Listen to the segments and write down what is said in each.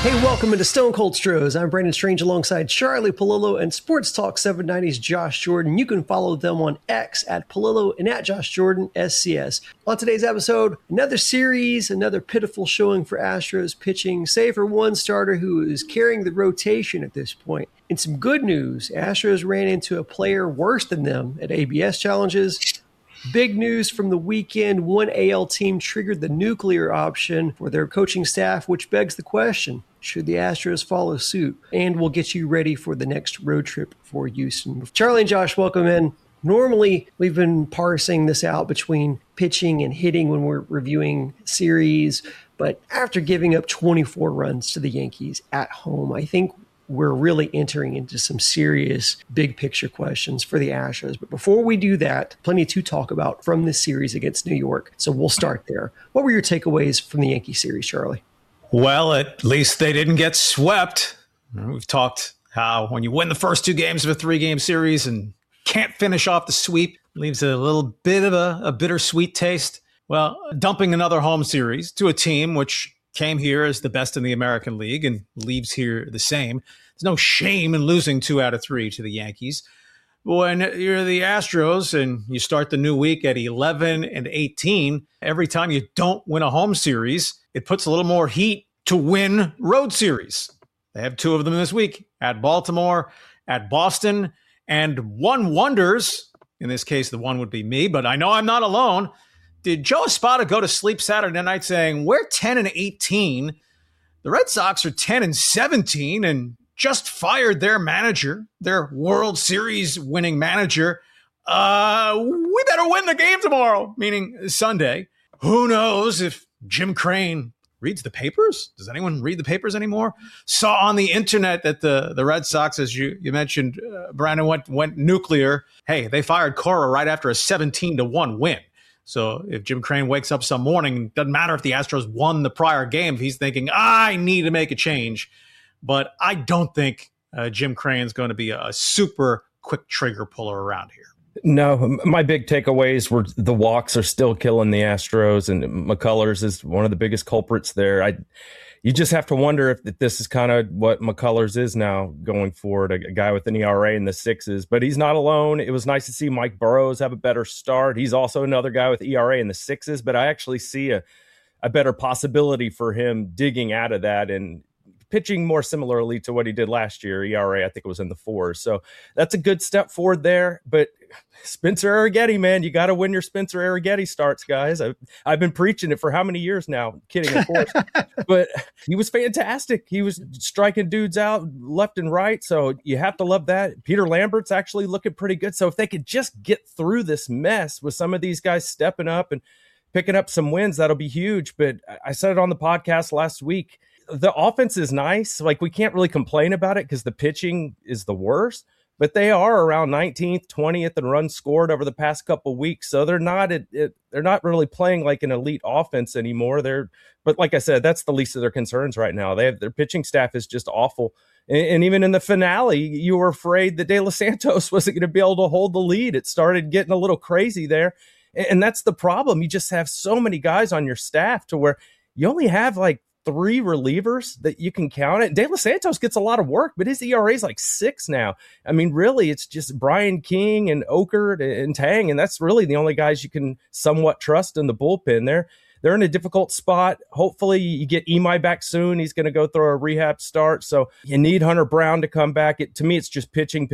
Hey, welcome into Stone Cold Stros. I'm Brandon Strange alongside Charlie Palillo and Sports Talk 790's Josh Jordan. You can follow them on X at Palillo and at Josh Jordan SCS. On today's episode, another series, another pitiful showing for Astros pitching, save for one starter who is carrying the rotation at this point. In some good news, Astros ran into a player worse than them at ABS challenges. Big news from the weekend, one AL team triggered the nuclear option for their coaching staff, which begs the question, should the Astros follow suit? And we'll get you ready for the next road trip for Houston. Charlie and Josh, welcome in. Normally, we've been parsing this out between pitching and hitting when we're reviewing series, but after giving up 24 runs to the Yankees at home, I think we're really entering into some serious big picture questions for the Astros. But before we do that, plenty to talk about from this series against New York. So we'll start there. What were your takeaways from the Yankee series, Charlie? Well, at least they didn't get swept. We've talked how when you win the first two games of a three-game series and can't finish off the sweep, leaves a little bit of a bittersweet taste. Well, dumping another home series to a team which came here as the best in the American League and leaves here the same. There's no shame in losing 2 out of 3 to the Yankees. When you're the Astros and you start the new week at 11-18, every time you don't win a home series, it puts a little more heat to win road series. They have 2 of them this week, at Baltimore, at Boston, and one wonders, in this case, the one would be me, but I know I'm not alone. Did Joe Espada go to sleep Saturday night saying, we're 10-18, the Red Sox are 10-17, and just fired their manager, their World Series winning manager. We better win the game tomorrow, meaning Sunday. Who knows if Jim Crane reads the papers? Does anyone read the papers anymore? Saw on the internet that the Red Sox, as you mentioned, Brandon, went nuclear. Hey, they fired Cora right after a 17-1 win. So if Jim Crane wakes up some morning, doesn't matter if the Astros won the prior game, if he's thinking, I need to make a change. But I don't think Jim Crane's going to be a super quick trigger puller around here. No, my big takeaways were the walks are still killing the Astros, and McCullers is one of the biggest culprits there. You just have to wonder if this is kind of what McCullers is now going forward, a guy with an ERA in the 6s. But he's not alone. It was nice to see Mike Burrows have a better start. He's also another guy with ERA in the 6s, but I actually see a better possibility for him digging out of that and pitching more similarly to what he did last year. ERA, I think it was in the 4s. So that's a good step forward there. But Spencer Arrighetti, man, you got to win your Spencer Arrighetti starts, guys. I've been preaching it for how many years now? Kidding, of course. But he was fantastic. He was striking dudes out left and right. So you have to love that. Peter Lambert's actually looking pretty good. So if they could just get through this mess with some of these guys stepping up and picking up some wins, that'll be huge. But I said it on the podcast last week. The offense is nice. Like, we can't really complain about it because the pitching is the worst, but they are around 19th, 20th in runs scored over the past couple of weeks. So they're not really playing like an elite offense anymore. But like I said, that's the least of their concerns right now. Their pitching staff is just awful. And even in the finale, you were afraid that De Los Santos wasn't going to be able to hold the lead. It started getting a little crazy there. And that's the problem. You just have so many guys on your staff to where you only have like 3 relievers that you can count it. De Los Santos gets a lot of work, but his ERA is like 6 now. I mean, really, it's just Brian King and Okert and Tang, and that's really the only guys you can somewhat trust in the bullpen there. They're in a difficult spot. Hopefully you get Imai back soon. He's going to go through a rehab start. So you need Hunter Brown to come back. To me, it's just pitching.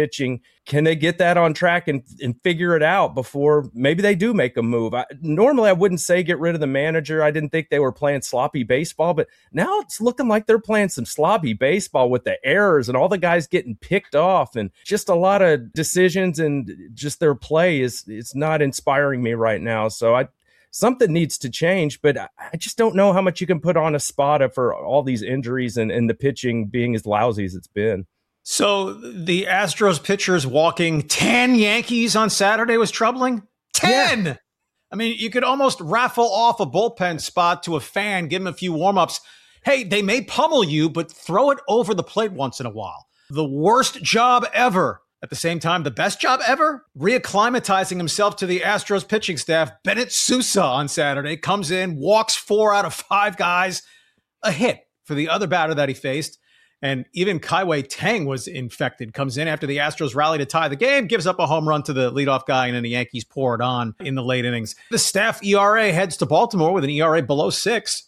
Can they get that on track and figure it out before maybe they do make a move? Normally, I wouldn't say get rid of the manager. I didn't think they were playing sloppy baseball, but now it's looking like they're playing some sloppy baseball with the errors and all the guys getting picked off and just a lot of decisions, and just their play it's not inspiring me right now. So something needs to change, but I just don't know how much you can put on Espada for all these injuries and the pitching being as lousy as it's been. So the Astros pitchers walking 10 Yankees on Saturday was troubling? 10! Yeah. I mean, you could almost raffle off a bullpen spot to a fan, give him a few warm-ups. Hey, they may pummel you, but throw it over the plate once in a while. The worst job ever. At the same time, the best job ever, reacclimatizing himself to the Astros pitching staff. Bennett Sousa on Saturday comes in, walks 4 out of 5 guys, a hit for the other batter that he faced. And even Kaiwei Tang was infected, comes in after the Astros rally to tie the game, gives up a home run to the leadoff guy, and then the Yankees pour it on in the late innings. The staff ERA heads to Baltimore with an ERA below 6,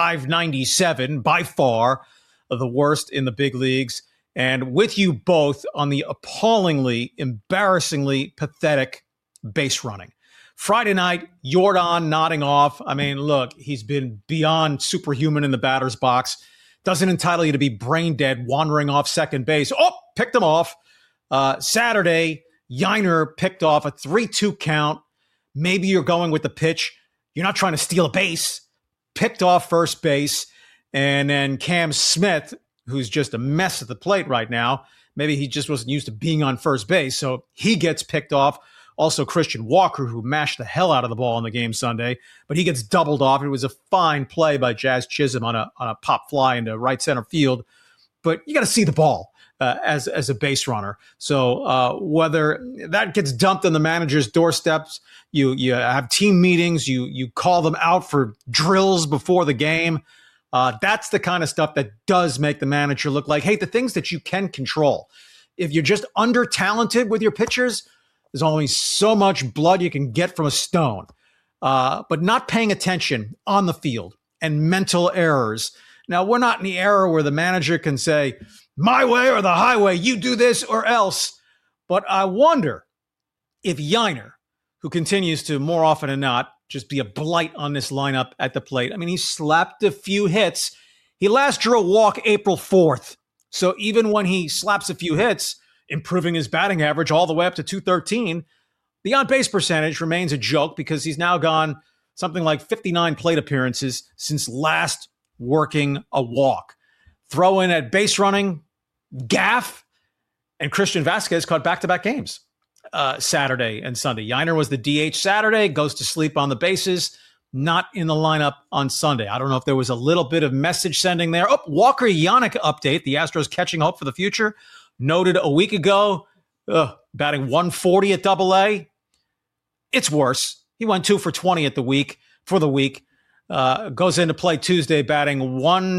5.97, by far the worst in the big leagues. And with you both on the appallingly, embarrassingly pathetic base running. Friday night, Yordan nodding off. I mean, look, he's been beyond superhuman in the batter's box. Doesn't entitle you to be brain dead wandering off second base. Oh, picked him off. Saturday, Yainer picked off a 3-2 count. Maybe you're going with the pitch. You're not trying to steal a base. Picked off first base. And then Cam Smith, who's just a mess at the plate right now. Maybe he just wasn't used to being on first base. So he gets picked off. Also, Christian Walker, who mashed the hell out of the ball in the game Sunday, but he gets doubled off. It was a fine play by Jazz Chisholm on a pop fly into right center field. But you got to see the ball as a base runner. So whether that gets dumped on the manager's doorsteps, you have team meetings, you call them out for drills before the game. That's the kind of stuff that does make the manager look like, hey, the things that you can control. If you're just under-talented with your pitchers, there's only so much blood you can get from a stone. But not paying attention on the field and mental errors. Now, we're not in the era where the manager can say, my way or the highway, you do this or else. But I wonder if Yainer, who continues to more often than not just be a blight on this lineup at the plate. I mean, he slapped a few hits. He last drew a walk April 4th. So even when he slaps a few hits, improving his batting average all the way up to 213, the on-base percentage remains a joke because he's now gone something like 59 plate appearances since last working a walk. Throw in at base running, Gaff, and Christian Vasquez caught back-to-back games Saturday and Sunday. Yainer was the DH Saturday, goes to sleep on the bases, not in the lineup on Sunday. I don't know if there was a little bit of message sending there. Oh, Walker Yannick update, the Astros catching hope for the future. Noted a week ago, batting 140 at AA. It's worse. He went 2 for 20 at the week. Goes into play Tuesday batting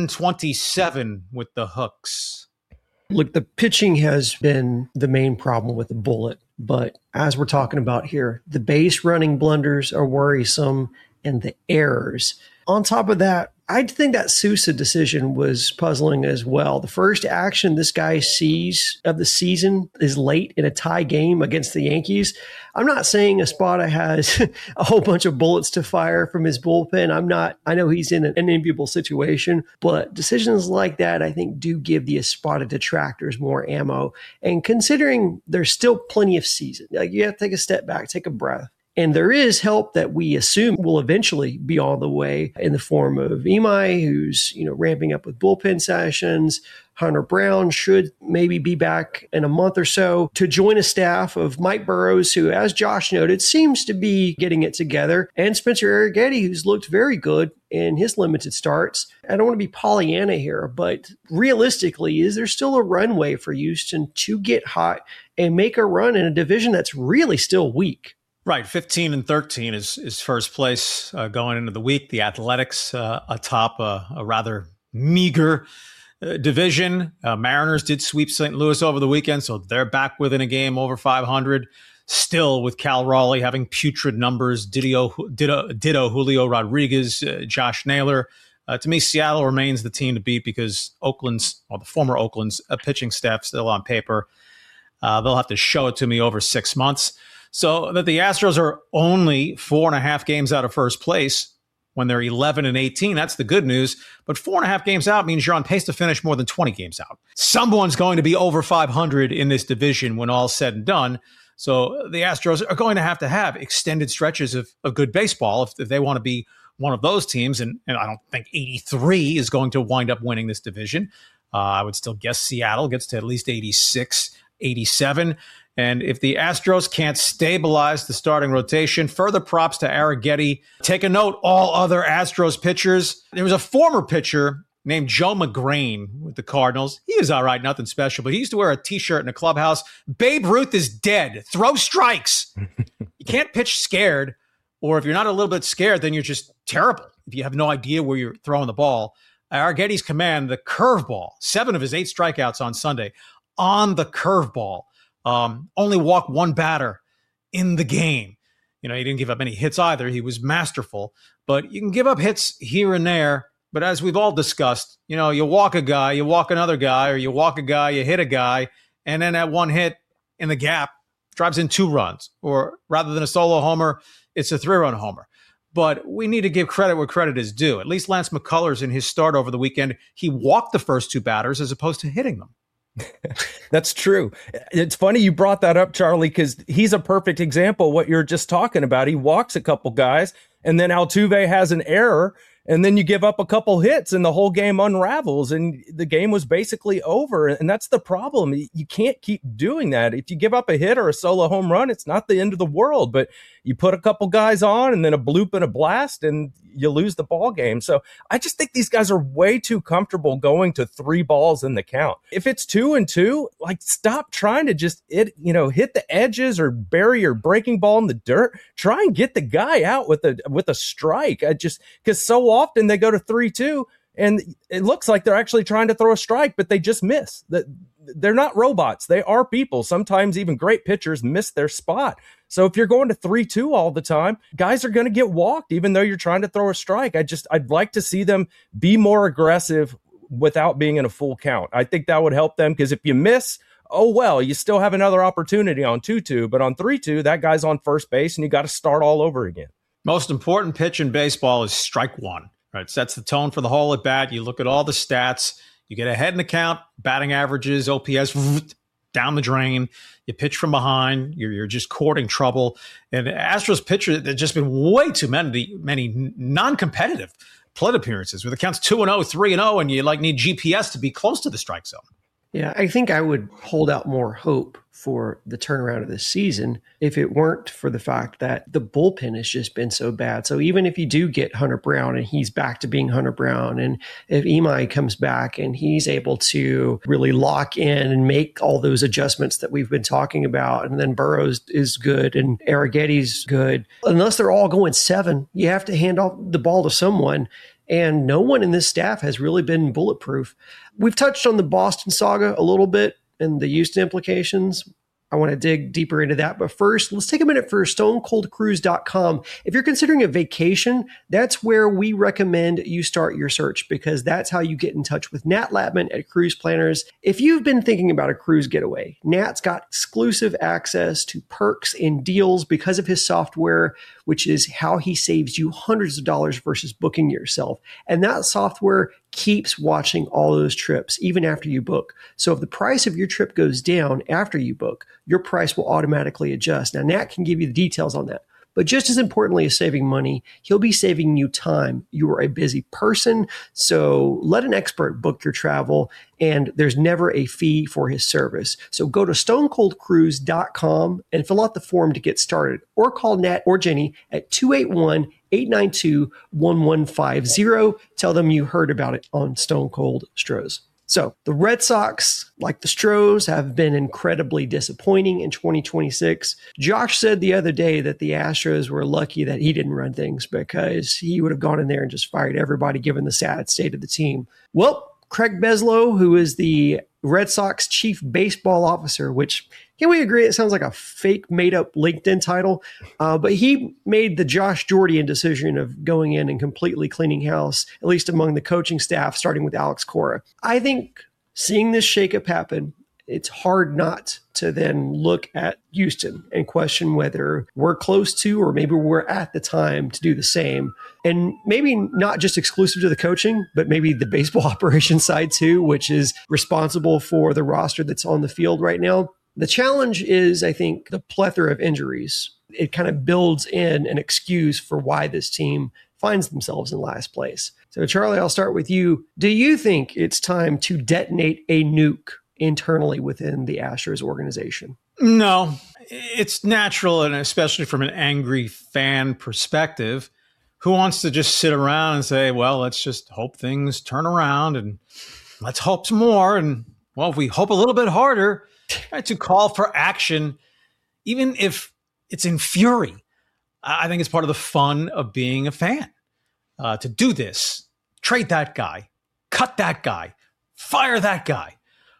127 with the hooks. Look, the pitching has been the main problem with the Bullet. But as we're talking about here, the base running blunders are worrisome and the errors. On top of that, I think that Sousa decision was puzzling as well. The first action this guy sees of the season is late in a tie game against the Yankees. I'm not saying Espada has a whole bunch of bullets to fire from his bullpen. I know he's in an enviable situation, but decisions like that, I think, do give the Espada detractors more ammo. And considering there's still plenty of season, like you have to take a step back, take a breath. And there is help that we assume will eventually be on the way in the form of Imai, who's ramping up with bullpen sessions. Hunter Brown should maybe be back in a month or so to join a staff of Mike Burrows, who, as Josh noted, seems to be getting it together, and Spencer Arrighetti, who's looked very good in his limited starts. I don't want to be Pollyanna here, but realistically, is there still a runway for Houston to get hot and make a run in a division that's really still weak? Right, 15-13 is first place going into the week. The Athletics atop a rather meager division. Mariners did sweep St. Louis over the weekend, so they're back within a game over 500. Still with Cal Raleigh having putrid numbers, ditto Julio Rodriguez, Josh Naylor. To me, Seattle remains the team to beat because the former Oakland's pitching staff still on paper. They'll have to show it to me over 6 months. So that the Astros are only 4.5 games out of first place when they're 11-18. That's the good news. But 4.5 games out means you're on pace to finish more than 20 games out. Someone's going to be over 500 in this division when all's said and done. So the Astros are going to have extended stretches of good baseball if they want to be one of those teams. And I don't think 83 is going to wind up winning this division. I would still guess Seattle gets to at least 86, 87. And if the Astros can't stabilize the starting rotation, further props to Arrighetti. Take a note, all other Astros pitchers. There was a former pitcher named Joe McGrain with the Cardinals. He was all right, nothing special, but he used to wear a T-shirt in the clubhouse. Babe Ruth is dead. Throw strikes. You can't pitch scared, or if you're not a little bit scared, then you're just terrible. If you have no idea where you're throwing the ball. Arrietty's command, the curveball, 7 of his 8 strikeouts on Sunday on the curveball. Only walked 1 batter in the game. He didn't give up any hits either. He was masterful. But you can give up hits here and there. But as we've all discussed, you walk a guy, you walk another guy, or you walk a guy, you hit a guy, and then that 1 hit in the gap drives in 2 runs. Or rather than a solo homer, it's a 3-run homer. But we need to give credit where credit is due. At least Lance McCullers in his start over the weekend, he walked the first 2 batters as opposed to hitting them. That's true. It's funny you brought that up, Charlie, because he's a perfect example of what you're just talking about. He walks a couple guys, and then Altuve has an error, and then you give up a couple hits, and the whole game unravels, and the game was basically over. And that's the problem. You can't keep doing that. If you give up a hit or a solo home run, it's not the end of the world. But you put a couple guys on, and then a bloop and a blast, and you lose the ball game. So I just think these guys are way too comfortable going to 3 balls in the count. If it's 2-2, stop trying to just hit the edges or bury your breaking ball in the dirt. Try and get the guy out with a strike. Because so often they go to 3-2 and it looks like they're actually trying to throw a strike, but they just miss. They're not robots. They are people. Sometimes even great pitchers miss their spot. So if you're going to 3-2 all the time, guys are going to get walked, even though you're trying to throw a strike. I'd like to see them be more aggressive without being in a full count. I think that would help them, because if you miss, oh, well, you still have another opportunity on 2-2, but on 3-2, that guy's on first base and you got to start all over again. Most important pitch in baseball is strike 1. Right, sets the tone for the whole at bat. You look at all the stats. You get ahead in the count, batting averages, OPS, down the drain. You pitch from behind. You're just courting trouble. And Astros pitchers, there's just been way too many non-competitive plate appearances where the count's 2-0, 3-0, and you need GPS to be close to the strike zone. Yeah, I think I would hold out more hope for the turnaround of this season if it weren't for the fact that the bullpen has just been so bad. So even if you do get Hunter Brown and he's back to being Hunter Brown, and if Imai comes back and he's able to really lock in and make all those adjustments that we've been talking about, and then Burrows is good and Arrietty's good, unless they're all going 7, you have to hand off the ball to someone. And no one in this staff has really been bulletproof. We've touched on the Boston saga a little bit and the Houston implications. I want to dig deeper into that. But first, let's take a minute for StoneColdCruise.com. If you're considering a vacation, that's where we recommend you start your search, because that's how you get in touch with Nat Latman at Cruise Planners. If you've been thinking about a cruise getaway, Nat's got exclusive access to perks and deals because of his software, which is how he saves you hundreds of dollars versus booking yourself. And that software keeps watching all those trips, even after you book. So if the price of your trip goes down after you book, your price will automatically adjust. Now, Nat can give you the details on that. But just as importantly as saving money, he'll be saving you time. You are a busy person, so let an expert book your travel, and there's never a fee for his service. So go to stonecoldcruise.com and fill out the form to get started, or call Nat or Jenny at 281-892-1150. Tell them you heard about it on Stone Cold Stros. So the Red Sox, like the Stros, have been incredibly disappointing in 2026. Josh said the other day that the Astros were lucky that he didn't run things, because he would have gone in there and just fired everybody given the sad state of the team. Well, Craig Beslow, who is the Red Sox chief baseball officer, which, can we agree, it sounds like a fake made-up LinkedIn title, but he made the Josh Jordan decision of going in and completely cleaning house, at least among the coaching staff, starting with Alex Cora. I think seeing this shakeup happen, it's hard not to then look at Houston and question whether we're close to, or maybe we're at the time to do the same. And maybe not just exclusive to the coaching, but maybe the baseball operations side too, which is responsible for the roster that's on the field right now. The challenge is, I think, the plethora of injuries. It kind of builds in an excuse for why this team finds themselves in last place. So, Charlie, I'll start with you. Do you think it's time to detonate a nuke internally within the Astros organization? No, it's natural, and especially from an angry fan perspective, who wants to just sit around and say, well, let's just hope things turn around and let's hope some more. And, well, if we hope a little bit harder, to call for action, even if it's in fury. I think it's part of the fun of being a fan, to do this, trade that guy, cut that guy, fire that guy.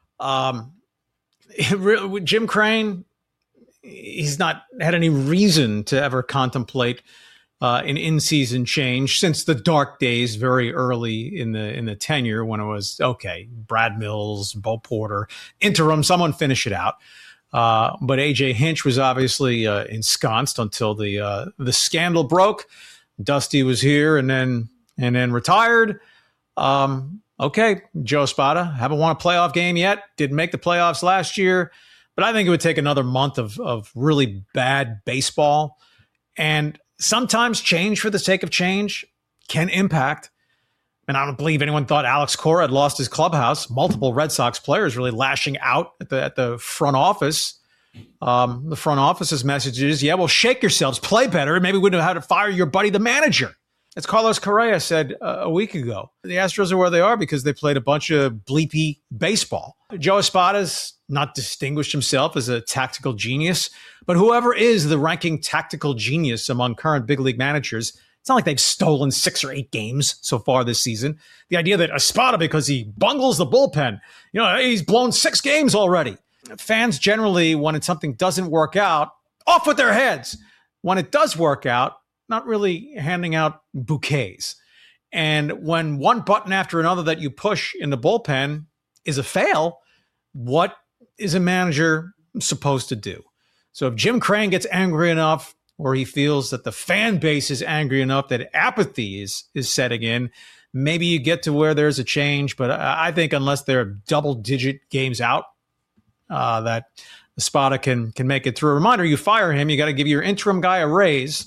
Jim Crane, he's not had any reason to ever contemplate an in-season change since the dark days very early in the tenure when it was, okay, Brad Mills, Bo Porter, interim, someone finish it out. But A.J. Hinch was obviously ensconced until the scandal broke. Dusty was here and then retired. Okay, Joe Espada, haven't won a playoff game yet. Didn't make the playoffs last year. But I think it would take another month of really bad baseball. And sometimes change for the sake of change can impact. And I don't believe anyone thought Alex Cora had lost his clubhouse. Multiple Red Sox players really lashing out at the front office. The front office's message is, yeah, well, shake yourselves, play better. Maybe we wouldn't have had to fire your buddy, the manager. As Carlos Correa said a week ago, the Astros are where they are because they played a bunch of bleepy baseball. Joe Espada's not distinguished himself as a tactical genius, but whoever is the ranking tactical genius among current big league managers, it's not like they've stolen 6 or 8 games so far this season. The idea that Espada, because he bungles the bullpen, he's blown 6 games already. Fans generally, when something doesn't work out, off with their heads. When it does work out, not really handing out bouquets. And when one button after another that you push in the bullpen is a fail, what is a manager supposed to do? So if Jim Crane gets angry enough, or he feels that the fan base is angry enough that apathy is setting in, maybe you get to where there's a change. But I think unless they're double-digit games out, that Espada can make it through. A reminder, you fire him, you got to give your interim guy a raise.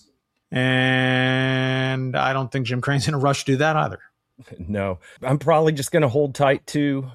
And I don't think Jim Crane's in a rush to do that either. No, I'm probably just going to hold tight to.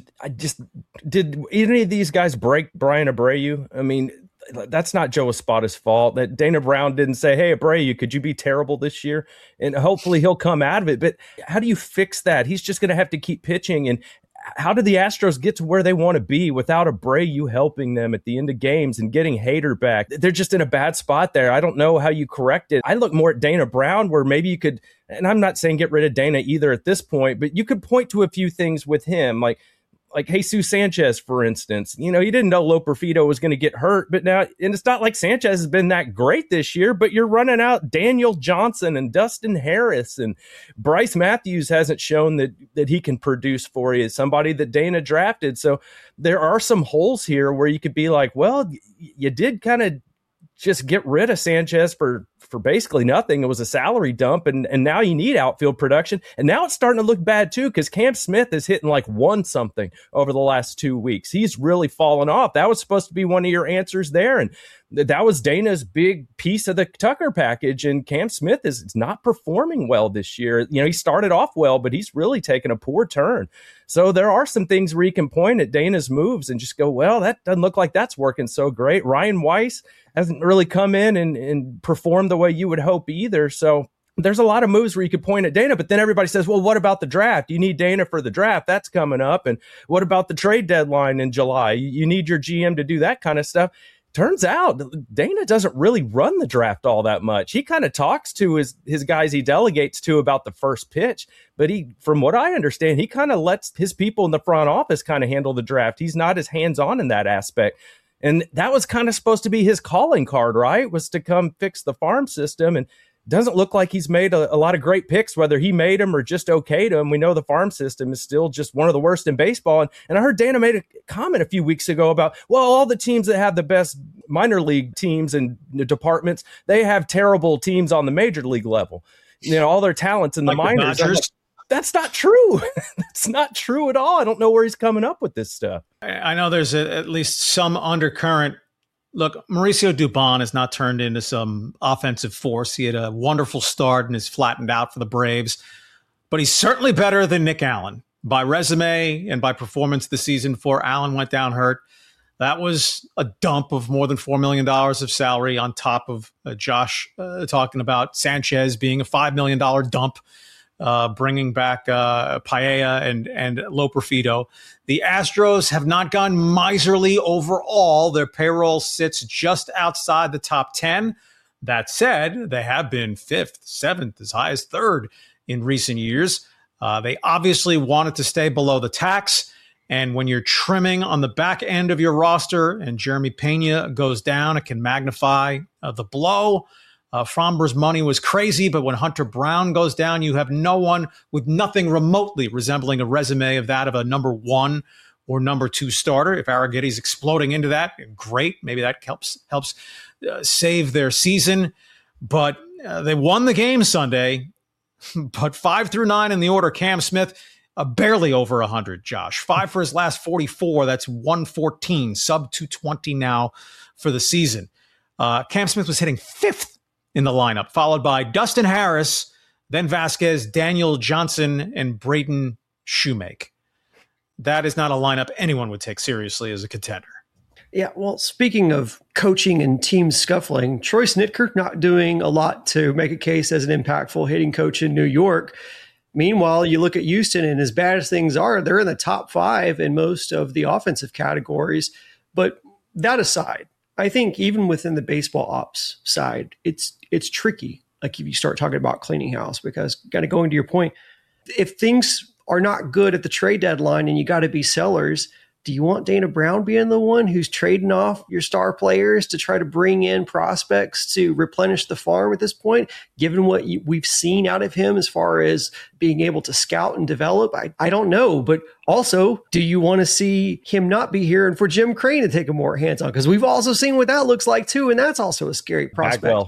Did any of these guys break Brian Abreu? I mean, that's not Joe Espada's fault. That Dana Brown didn't say, "Hey, Abreu, could you be terrible this year?" And hopefully he'll come out of it. But how do you fix that? He's just going to have to keep pitching. And how do the Astros get to where they want to be without Abreu helping them at the end of games and getting Hader back? They're just in a bad spot there. I don't know how you correct it. I look more at Dana Brown, where maybe you could, and I'm not saying get rid of Dana either at this point, but you could point to a few things with him, like Jesus Sanchez, for instance. You didn't know Loperfido was going to get hurt, but now, and it's not like Sanchez has been that great this year, but you're running out Daniel Johnson and Dustin Harris, and Bryce Matthews hasn't shown that he can produce for you, somebody that Dana drafted. So there are some holes here where you could be like, well, you did kind of just get rid of Sanchez for basically nothing. It was a salary dump, and now you need outfield production. And now it's starting to look bad too, because Cam Smith is hitting like 1-something over the last 2 weeks. He's really fallen off. That was supposed to be one of your answers there, and that was Dana's big piece of the Tucker package. And Cam Smith is not performing well this year. He started off well, but he's really taken a poor turn. So there are some things where you can point at Dana's moves and just go, well, that doesn't look like that's working so great. Ryan Weiss hasn't really come in and performed the way you would hope either. So there's a lot of moves where you could point at Dana, but then everybody says, well, what about the draft? You need Dana for the draft. That's coming up. And what about the trade deadline in July? You need your GM to do that kind of stuff. Turns out Dana doesn't really run the draft all that much. He kind of talks to his guys he delegates to about the first pitch, but from what I understand, he kind of lets his people in the front office kind of handle the draft. He's not as hands-on in that aspect. And that was kind of supposed to be his calling card, right? Was to come fix the farm system. And doesn't look like he's made a lot of great picks, whether he made them or just okayed them. We know the farm system is still just one of the worst in baseball. And I heard Dana made a comment a few weeks ago about, well, all the teams that have the best minor league teams and departments, they have terrible teams on the major league level. All their talents in the minors. That's not true. That's not true at all. I don't know where he's coming up with this stuff. I know there's at least some undercurrent. Look, Mauricio Dubon has not turned into some offensive force. He had a wonderful start and is flattened out for the Braves. But he's certainly better than Nick Allen by resume and by performance this season before Allen went down hurt. That was a dump of more than $4 million of salary on top of Josh talking about Sanchez being a $5 million dump. Bringing back Paella and Loperfido. The Astros have not gone miserly overall. Their payroll sits just outside the top 10. That said, they have been 5th, 7th, as high as 3rd in recent years. They obviously wanted to stay below the tax. And when you're trimming on the back end of your roster and Jeremy Pena goes down, it can magnify the blow. Fromber's money was crazy, but when Hunter Brown goes down, you have no one with nothing remotely resembling a resume of that of a number 1 or number 2 starter. If Arrighetti's exploding into that, great. Maybe that helps save their season. But they won the game Sunday. But 5 through 9 in the order, Cam Smith, barely over 100, Josh. 5 for his last 44. That's 114, sub 220 now for the season. Cam Smith was hitting 5th in the lineup, followed by Dustin Harris, then Vasquez, Daniel Johnson, and Braden Shoemake. That is not a lineup anyone would take seriously as a contender. Yeah, well, speaking of coaching and team scuffling, Troy Snitker not doing a lot to make a case as an impactful hitting coach in New York. Meanwhile, you look at Houston, and as bad as things are, they're in the top 5 in most of the offensive categories. But that aside, I think even within the baseball ops side, it's tricky. Like if you start talking about cleaning house, because kind of going to your point, if things are not good at the trade deadline and you got to be sellers, do you want Dana Brown being the one who's trading off your star players to try to bring in prospects to replenish the farm at this point, given what we've seen out of him as far as being able to scout and develop? I don't know. But also, do you want to see him not be here and for Jim Crane to take a more hands-on? Because we've also seen what that looks like too, and that's also a scary prospect.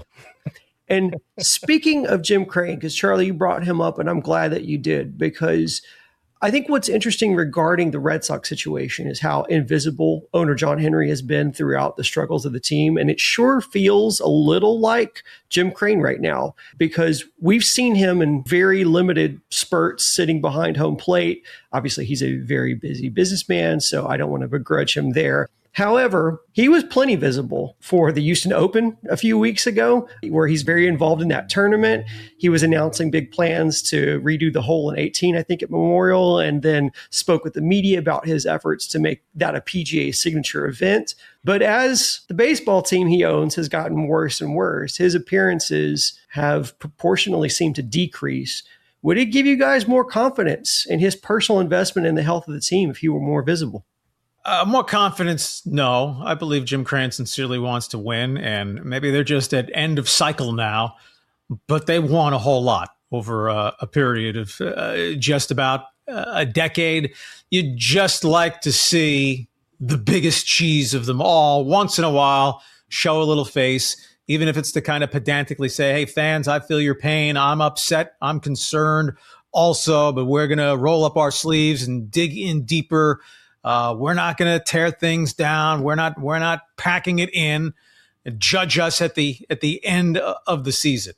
And speaking of Jim Crane, because Charlie, you brought him up, and I'm glad that you did, because I think what's interesting regarding the Red Sox situation is how invisible owner John Henry has been throughout the struggles of the team. And it sure feels a little like Jim Crane right now, because we've seen him in very limited spurts sitting behind home plate. Obviously, he's a very busy businessman, so I don't want to begrudge him there. However, he was plenty visible for the Houston Open a few weeks ago, where he's very involved in that tournament. He was announcing big plans to redo the hole in 18, I think, at Memorial, and then spoke with the media about his efforts to make that a PGA signature event. But as the baseball team he owns has gotten worse and worse, his appearances have proportionally seemed to decrease. Would it give you guys more confidence in his personal investment in the health of the team if he were more visible? More confidence, no. I believe Jim Crane sincerely wants to win, and maybe they're just at end of cycle now, but they won a whole lot over a period of just about a decade. You'd just like to see the biggest cheese of them all once in a while show a little face, even if it's to kind of pedantically say, hey, fans, I feel your pain. I'm upset. I'm concerned also, but we're going to roll up our sleeves and dig in deeper. We're not going to tear things down. We're not packing it in. And judge us at the end of the season.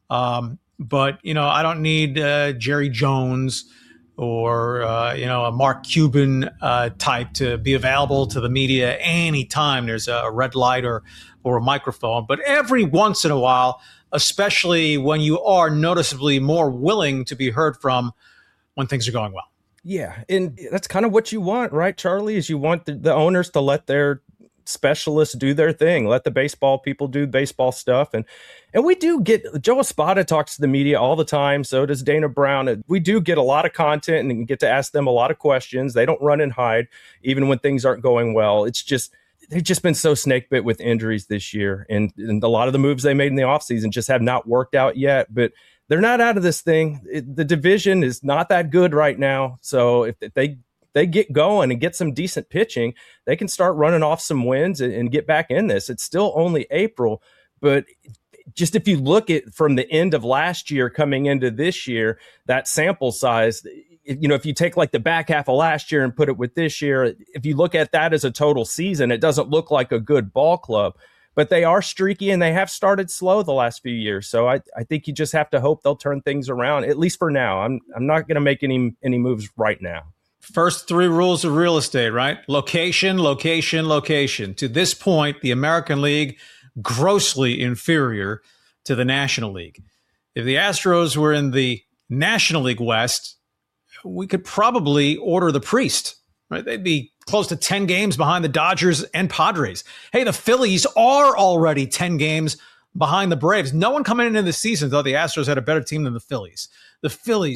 But I don't need Jerry Jones or a Mark Cuban type to be available to the media anytime there's a red light or a microphone. But every once in a while, especially when you are noticeably more willing to be heard from when things are going well. Yeah, and that's kind of what you want, right, Charlie, is you want the owners to let their specialists do their thing, let the baseball people do baseball stuff. And we do get, Joe Espada talks to the media all the time, so does Dana Brown. We do get a lot of content and get to ask them a lot of questions. They don't run and hide, even when things aren't going well. It's just, they've just been so snake bit with injuries this year. And a lot of the moves they made in the offseason just have not worked out yet. But they're not out of this thing. The division is not that good right now. So if they get going and get some decent pitching, they can start running off some wins and get back in this. It's still only April, but just if you look at from the end of last year coming into this year, that sample size, if you take like the back half of last year and put it with this year, if you look at that as a total season, it doesn't look like a good ball club. But they are streaky and they have started slow the last few years. So I think you just have to hope they'll turn things around, at least for now. I'm not going to make any moves right now. First 3 rules of real estate, right? Location, location, location. To this point, the American League grossly inferior to the National League. If the Astros were in the National League West, we could probably order the priest. Right? They'd be close to 10 games behind the Dodgers and Padres. Hey, the Phillies are already 10 games behind the Braves. No one coming into the season thought the Astros had a better team than the Phillies. The Phillies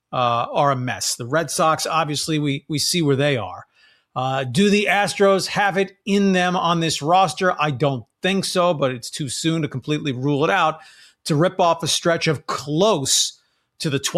are a mess. The Red Sox, obviously, we see where they are. Do the Astros have it in them on this roster? I don't think so, but it's too soon to completely rule it out, to rip off a stretch of close to the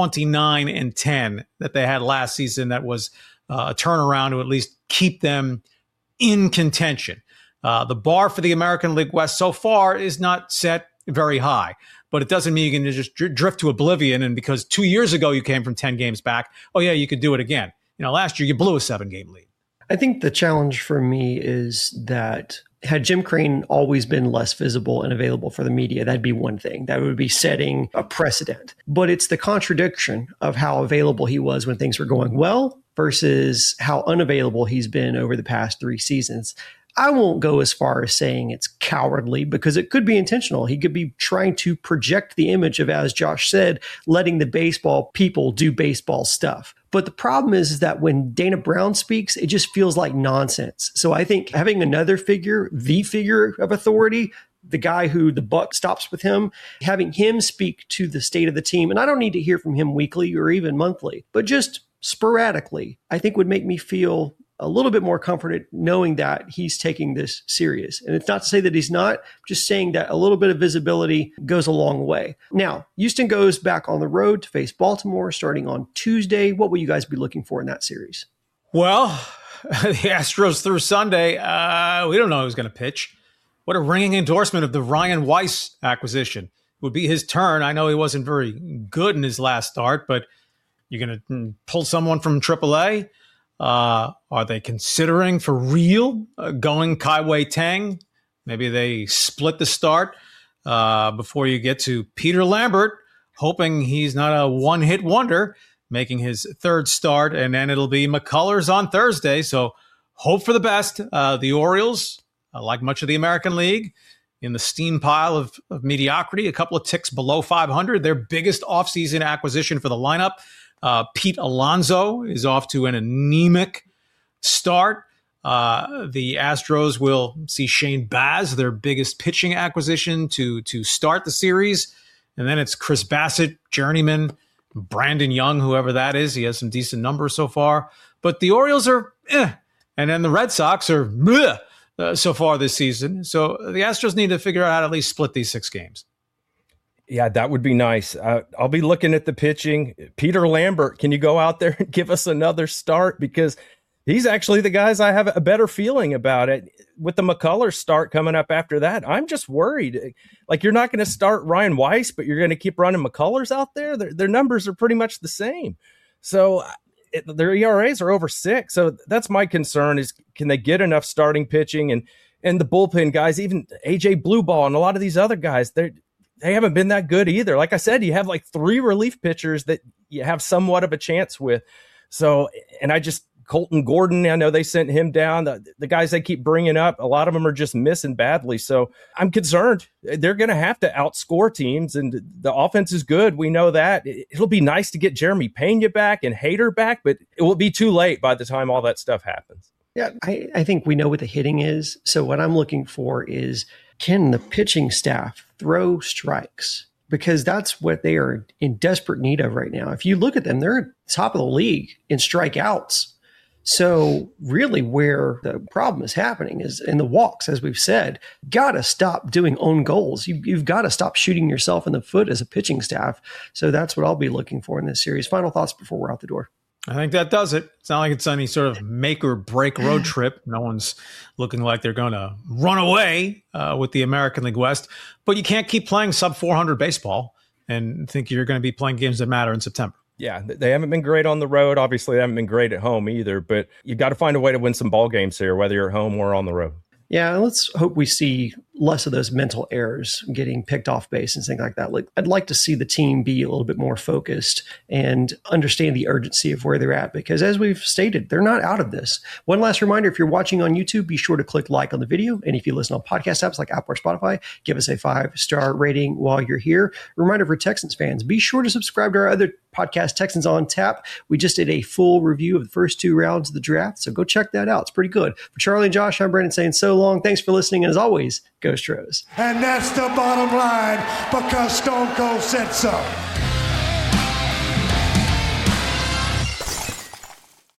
29-10 that they had last season. That was a turnaround to at least keep them in contention. The bar for the American League West so far is not set very high, but it doesn't mean you can just drift to oblivion. And because 2 years ago you came from 10 games back, oh yeah, you could do it again. Last year you blew a 7-game lead. I think the challenge for me is that had Jim Crane always been less visible and available for the media, that'd be one thing. That would be setting a precedent. But it's the contradiction of how available he was when things were going well versus how unavailable he's been over the past 3 seasons. I won't go as far as saying it's cowardly, because it could be intentional. He could be trying to project the image of, as Josh said, letting the baseball people do baseball stuff. But the problem is that when Dana Brown speaks, it just feels like nonsense. So I think having another figure, the figure of authority, the guy who the buck stops with him, having him speak to the state of the team, and I don't need to hear from him weekly or even monthly, but just sporadically, I think would make me feel a little bit more comforted knowing that he's taking this serious. And it's not to say that he's not, just saying that a little bit of visibility goes a long way. Now, Houston goes back on the road to face Baltimore starting on Tuesday. What will you guys be looking for in that series? Well, the Astros through Sunday, we don't know who's going to pitch. What a ringing endorsement of the Ryan Weiss acquisition. It would be his turn. I know he wasn't very good in his last start, but you're going to pull someone from AAA? Are they considering for real going Kai-Wei Tang? Maybe they split the start before you get to Peter Lambert, hoping he's not a one-hit wonder, making his 3rd start, and then it'll be McCullers on Thursday. So hope for the best. The Orioles, like much of the American League, in the steam pile of mediocrity, a couple of ticks below 500, their biggest offseason acquisition for the lineup. Pete Alonso is off to an anemic start. The Astros will see Shane Baz, their biggest pitching acquisition, to start the series. And then it's Chris Bassett, journeyman, Brandon Young, whoever that is. He has some decent numbers so far. But the Orioles are and then the Red Sox are so far this season. So the Astros need to figure out how to at least split these 6 games. Yeah, that would be nice. I'll be looking at the pitching. Peter Lambert, can you go out there and give us another start? Because he's actually the guys I have a better feeling about it. With the McCullers start coming up after that, I'm just worried. Like, you're not going to start Ryan Weiss, but you're going to keep running McCullers out there. Their numbers are pretty much the same. So their ERAs are over 6. So that's my concern, is can they get enough starting pitching? And the bullpen guys, even AJ Blueball and a lot of these other guys, they haven't been that good either. Like I said, you have like 3 relief pitchers that you have somewhat of a chance with. So, and Colton Gordon, I know they sent him down. The guys they keep bringing up, a lot of them are just missing badly. So I'm concerned. They're going to have to outscore teams, and the offense is good. We know that. It'll be nice to get Jeremy Pena back and Hader back, but it will be too late by the time all that stuff happens. Yeah, I think we know what the hitting is. So what I'm looking for is, can the pitching staff throw strikes? Because that's what they are in desperate need of right now. If you look at them, they're top of the league in strikeouts. So really where the problem is happening is in the walks, as we've said. Got to stop doing own goals. You've got to stop shooting yourself in the foot as a pitching staff. So that's what I'll be looking for in this series. Final thoughts before we're out the door. I think that does it. It's not like it's any sort of make or break road trip. No one's looking like they're going to run away with the American League West. But you can't keep playing sub 400 baseball and think you're going to be playing games that matter in September. Yeah, they haven't been great on the road. Obviously, they haven't been great at home either. But you got to find a way to win some ball games here, whether you're at home or on the road. Yeah, let's hope we see less of those mental errors, getting picked off base and things like that. Like, I'd like to see the team be a little bit more focused and understand the urgency of where they're at, because as we've stated, they're not out of this. One last reminder, if you're watching on YouTube, be sure to click like on the video. And if you listen on podcast apps like Apple or Spotify, give us a 5-star rating while you're here. Reminder for Texans fans, be sure to subscribe to our other podcast, Texans on Tap. We just did a full review of the first 2 rounds of the draft, so go check that out. It's pretty good. For Charlie and Josh, I'm Brandon saying so long. Thanks for listening, and as always, go Stros. And that's the bottom line, because Stone Cold said so.